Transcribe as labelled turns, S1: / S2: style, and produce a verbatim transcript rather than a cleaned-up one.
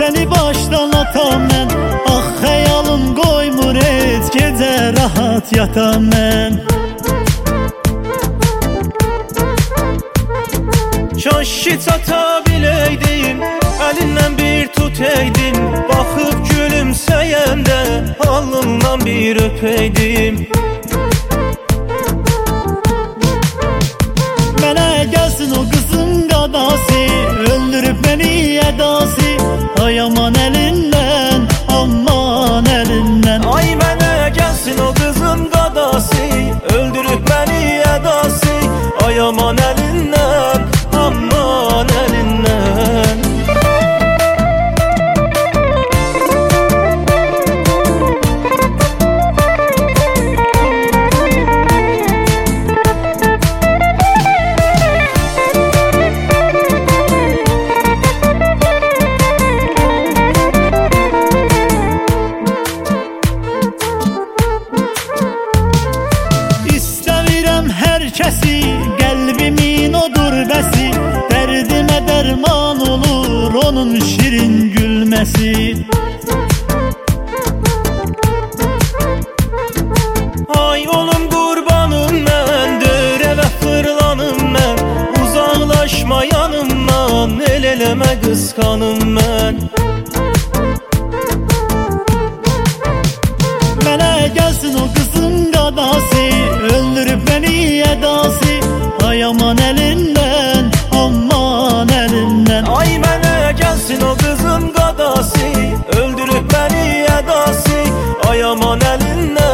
S1: seni baştan atam mən. Ah xəyalım qoymur heç gecə rahat yatam mən.
S2: Kaş ki çata biləydim, əlindən bir tutəydin. Baxıb gülümsəyəndə alnından bir öpəydim.
S1: Mənə gəlsin o qızın qadası, öldürüb məni ədası. Ay aman əlindən, aman əlindən.
S2: Ay mənə gəlsin o qızın qadası, öldürüb məni ədası. Ay aman əlindən, aman əlindən.
S1: Kəsi, qəlbimin odur bəsi. Dərdimə dərman olur onun şirin gülməsi.
S2: Ay olum qurbanım mən, dörəvə fırlanım mən. Uzaqlaşma yanımdan, el eləmə qısqanım mən.
S1: Mənə gəlsin o qızın qadası, öldürüb məni ədası. Ay aman əlindən, aman əlindən.
S2: Ay mənə gəlsin o qızın qadası, öldürüb məni ədası. Ay aman əlindən.